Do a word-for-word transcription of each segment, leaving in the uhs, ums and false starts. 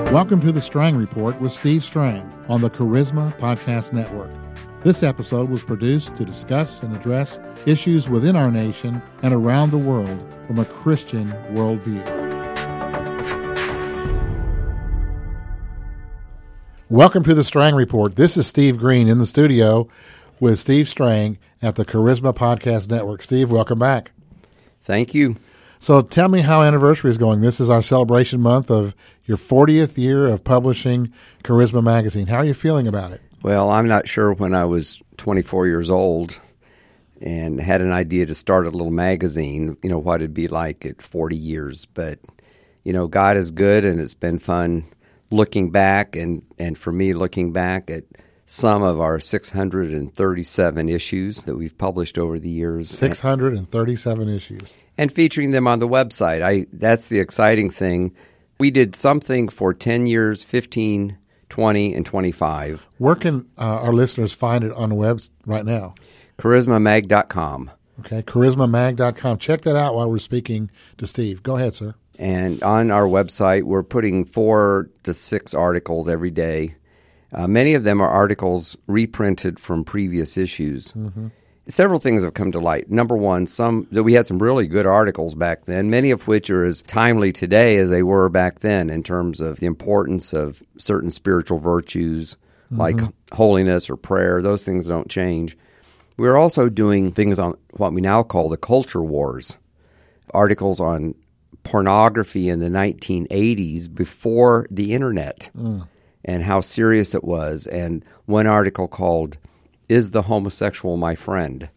Welcome to the Strang Report with Steve Strang on the Charisma Podcast Network. This episode was produced to discuss and address issues within our nation and around the world from a Christian worldview. Welcome to the Strang Report. This is Steve Green in the studio with Steve Strang at the Charisma Podcast Network. Steve, welcome back. Thank you. So tell me how anniversary is going. This is our celebration month of your fortieth year of publishing Charisma Magazine. How are you feeling about it? Well, I'm not sure when I was twenty-four years old and had an idea to start a little magazine, you know, what it'd be like at forty years. But, you know, God is good, and it's been fun looking back, and, and for me, looking back at some of our six hundred thirty-seven issues that we've published over the years. six hundred thirty-seven issues. And featuring them on the website. I that's the exciting thing. We did something for ten years, fifteen, twenty, and twenty-five. Where can uh, our listeners find it on the web right now? charisma mag dot com. Okay, charisma mag dot com. Check that out while we're speaking to Steve. Go ahead, sir. And on our website, we're putting four to six articles every day. Uh, many of them are articles reprinted from previous issues. Mm-hmm. Several things have come to light. Number one, some that we had some really good articles back then, many of which are as timely today as they were back then in terms of the importance of certain spiritual virtues mm-hmm. like holiness or prayer. Those things don't change. We're also doing things on what we now call the culture wars, articles on pornography in the nineteen eighties before the internet mm. and how serious it was. And one article called Is the Homosexual My Friend?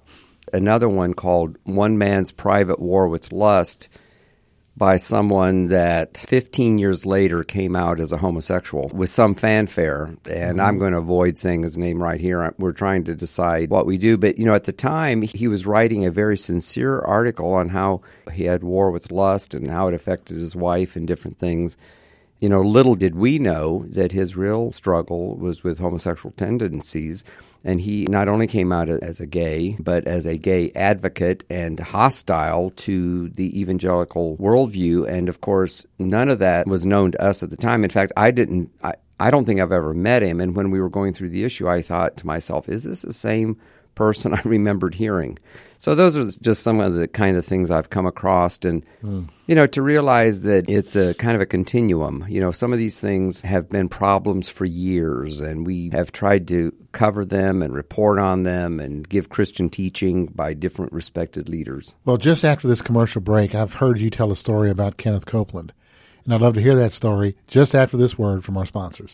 Another one called One Man's Private War with Lust by someone that fifteen years later came out as a homosexual with some fanfare. And mm-hmm. I'm going to avoid saying his name right here. We're trying to decide what we do. But, you know, at the time, he was writing a very sincere article on how he had war with lust and how it affected his wife and different things. You know, little did we know that his real struggle was with homosexual tendencies. And he not only came out as a gay, but as a gay advocate and hostile to the evangelical worldview. And, of course, none of that was known to us at the time. In fact, I didn't. I, I don't think I've ever met him. And when we were going through the issue, I thought to myself, is this the same person I remembered hearing? So those are just some of the kind of things I've come across. And, mm. you know, to realize that it's a kind of a continuum. You know, some of these things have been problems for years, and we have tried to cover them and report on them and give Christian teaching by different respected leaders. Well, just after this commercial break, I've heard you tell a story about Kenneth Copeland. And I'd love to hear that story just after this word from our sponsors.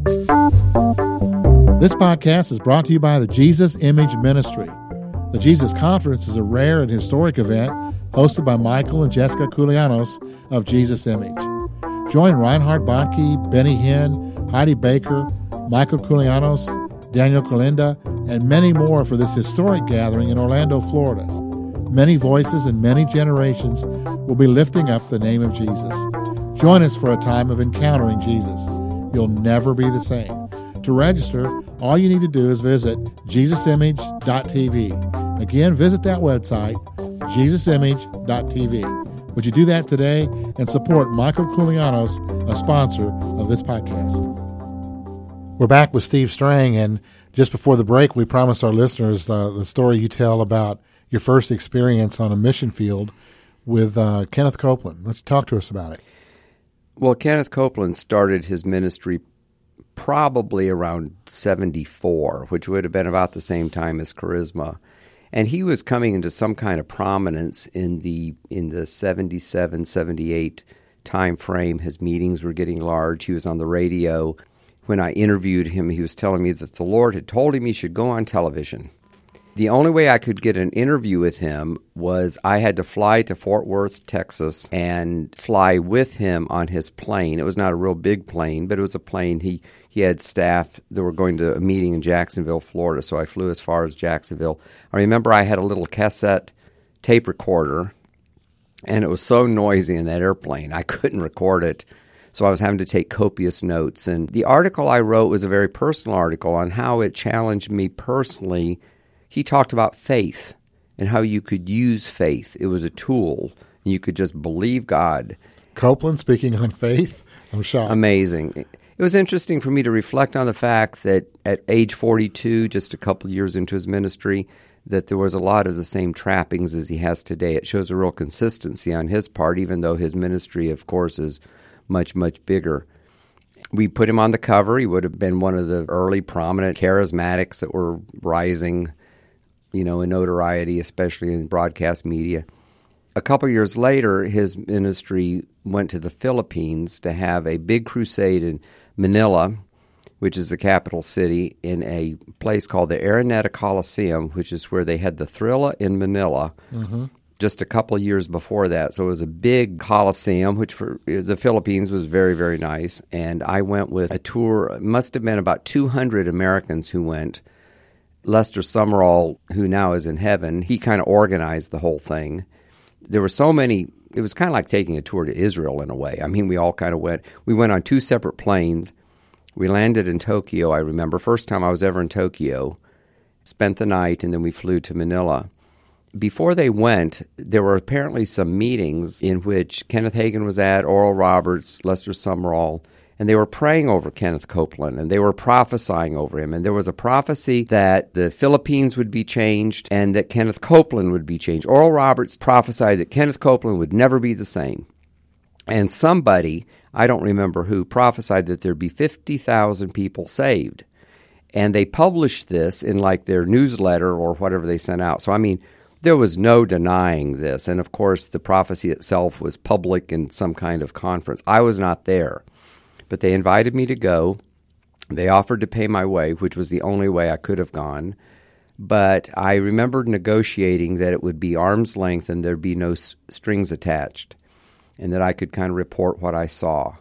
This podcast is brought to you by the Jesus Image Ministry. The Jesus Conference is a rare and historic event hosted by Michael and Jessica Koulianos of Jesus Image. Join Reinhard Bonnke, Benny Hinn, Heidi Baker, Michael Koulianos, Daniel Colinda, and many more for this historic gathering in Orlando, Florida. Many voices and many generations will be lifting up the name of Jesus. Join us for a time of encountering Jesus. You'll never be the same. To register, all you need to do is visit jesus image dot t v. Again, visit that website, jesus image dot t v. Would you do that today and support Michael Koulianos, a sponsor of this podcast? We're back with Steve Strang, and just before the break, we promised our listeners uh, the story you tell about your first experience on a mission field with uh, Kenneth Copeland. Why don't you talk to us about it? Well, Kenneth Copeland started his ministry probably around seventy-four, which would have been about the same time as Charisma. And he was coming into some kind of prominence in the in the seventy-seven, seventy-eight time frame. His meetings were getting large. He was on the radio. When I interviewed him, he was telling me that the Lord had told him he should go on television. The only way I could get an interview with him was I had to fly to Fort Worth, Texas, and fly with him on his plane. It was not a real big plane, but it was a plane. He he had staff that were going to a meeting in Jacksonville, Florida, so I flew as far as Jacksonville. I remember I had a little cassette tape recorder, and it was so noisy in that airplane, I couldn't record it. So I was having to take copious notes. And the article I wrote was a very personal article on how it challenged me personally. He talked about faith and how you could use faith. It was a tool, and you could just believe God. Copeland speaking on faith? I'm shocked. Amazing. It was interesting for me to reflect on the fact that at age forty-two, just a couple of years into his ministry, that there was a lot of the same trappings as he has today. It shows a real consistency on his part, even though his ministry, of course, is much, much bigger. We put him on the cover. He would have been one of the early prominent charismatics that were rising, you know, in notoriety, especially in broadcast media. A couple years later, his ministry went to the Philippines to have a big crusade in Manila, which is the capital city, in a place called the Araneta Coliseum, which is where they had the Thrilla in Manila mm-hmm. just a couple of years before that. So it was a big coliseum, which for the Philippines was very, very nice. And I went with a tour. It must have been about two hundred Americans who went. Lester Sumrall, who now is in heaven, he kind of organized the whole thing. There were so many. It was kind of like taking a tour to Israel in a way. I mean, we all kind of went. We went on two separate planes. We landed in Tokyo, I remember. First time I was ever in Tokyo. Spent the night, and then we flew to Manila. Before they went, there were apparently some meetings in which Kenneth Hagin was at, Oral Roberts, Lester Sumrall, and they were praying over Kenneth Copeland, and they were prophesying over him. And there was a prophecy that the Philippines would be changed and that Kenneth Copeland would be changed. Oral Roberts prophesied that Kenneth Copeland would never be the same. And somebody, I don't remember who, prophesied that there'd be fifty thousand people saved. And they published this in like their newsletter or whatever they sent out. So, I mean, there was no denying this. And, of course, the prophecy itself was public in some kind of conference. I was not there. But they invited me to go. They offered to pay my way, which was the only way I could have gone. But I remembered negotiating that it would be arm's length and there'd be no s- strings attached, and that I could kind of report what I saw.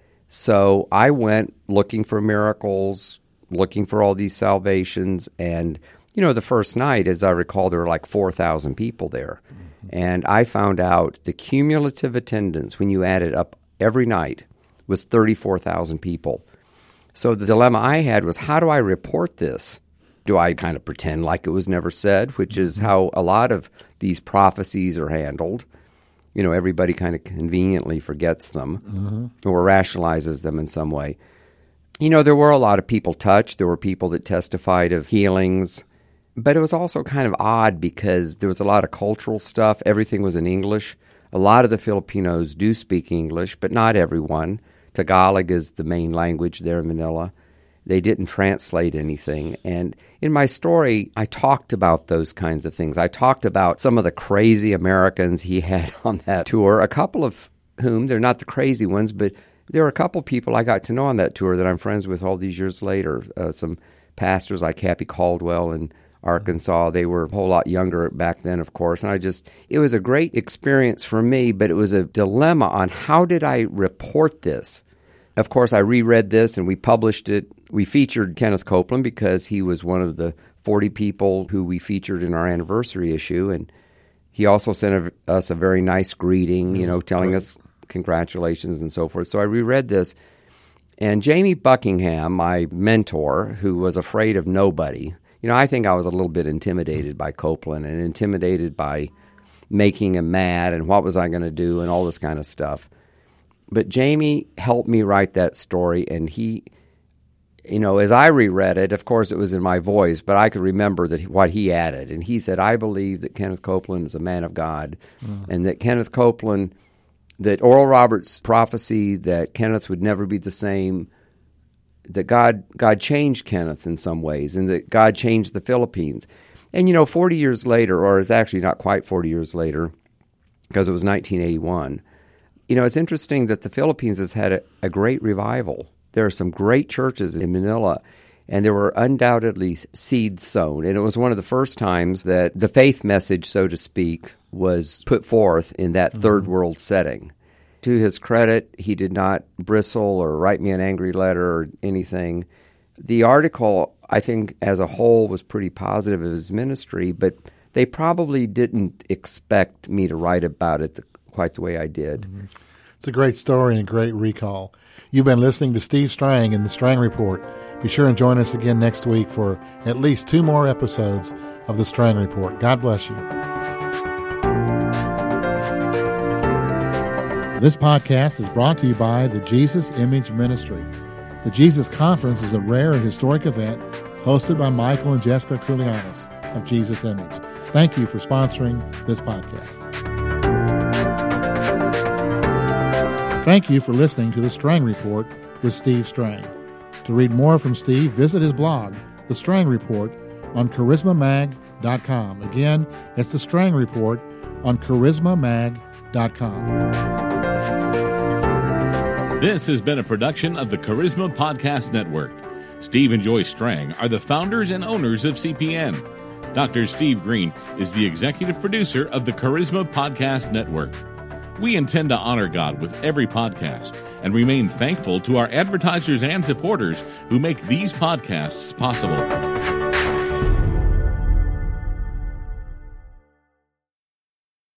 So I went looking for miracles, looking for all these salvations, and, you know, the first night, as I recall, there were like four thousand people there. Mm-hmm. And I found out the cumulative attendance, when you add it up every night, was thirty-four thousand people. So the dilemma I had was, how do I report this? Do I kind of pretend like it was never said, which is how a lot of these prophecies are handled? You know, everybody kind of conveniently forgets them mm-hmm. or rationalizes them in some way. You know, there were a lot of people touched. There were people that testified of healings. But it was also kind of odd because there was a lot of cultural stuff. Everything was in English. A lot of the Filipinos do speak English, but not everyone. Tagalog is the main language there in Manila. They didn't translate anything. And in my story, I talked about those kinds of things. I talked about some of the crazy Americans he had on that tour, a couple of whom, they're not the crazy ones, but there are a couple of people I got to know on that tour that I'm friends with all these years later. Uh, some pastors like Happy Caldwell in Arkansas. They were a whole lot younger back then, of course. And I just, it was a great experience for me, but it was a dilemma on how did I report this? Of course, I reread this and we published it. We featured Kenneth Copeland because he was one of the forty people who we featured in our anniversary issue. And he also sent a, us a very nice greeting, you know, telling great. us congratulations and so forth. So I reread this. And Jamie Buckingham, my mentor, who was afraid of nobody, you know, I think I was a little bit intimidated by Copeland and intimidated by making him mad and what was I going to do and all this kind of stuff. But Jamie helped me write that story, and he, you know, as I reread it, of course it was in my voice, but I could remember that what he added. And he said, I believe that Kenneth Copeland is a man of God, mm. and that Kenneth Copeland, that Oral Roberts' prophecy that Kenneth would never be the same, that God God changed Kenneth in some ways, and that God changed the Philippines. And, you know, forty years later, or it's actually not quite forty years later, because it was nineteen eighty-one, you know, it's interesting that the Philippines has had a, a great revival. There are some great churches in Manila, and there were undoubtedly seeds sown. And it was one of the first times that the faith message, so to speak, was put forth in that mm-hmm. third world setting. To his credit, he did not bristle or write me an angry letter or anything. The article, I think, as a whole, was pretty positive of his ministry, but they probably didn't expect me to write about it the, quite the way I did. Mm-hmm. It's a great story and a great recall. You've been listening to Steve Strang in the Strang Report. Be sure and join us again next week for at least two more episodes of the Strang Report. God bless you. This podcast is brought to you by the Jesus Image Ministry. The Jesus Conference is a rare and historic event hosted by Michael and Jessica Koulianos of Jesus Image. Thank you for sponsoring this podcast. Thank you for listening to The Strang Report with Steve Strang. To read more from Steve, visit his blog, The Strang Report, on charisma mag dot com. Again, it's The Strang Report on charisma mag dot com. This has been a production of the Charisma Podcast Network. Steve and Joy Strang are the founders and owners of C P N. Doctor Steve Green is the executive producer of the Charisma Podcast Network. We intend to honor God with every podcast and remain thankful to our advertisers and supporters who make these podcasts possible.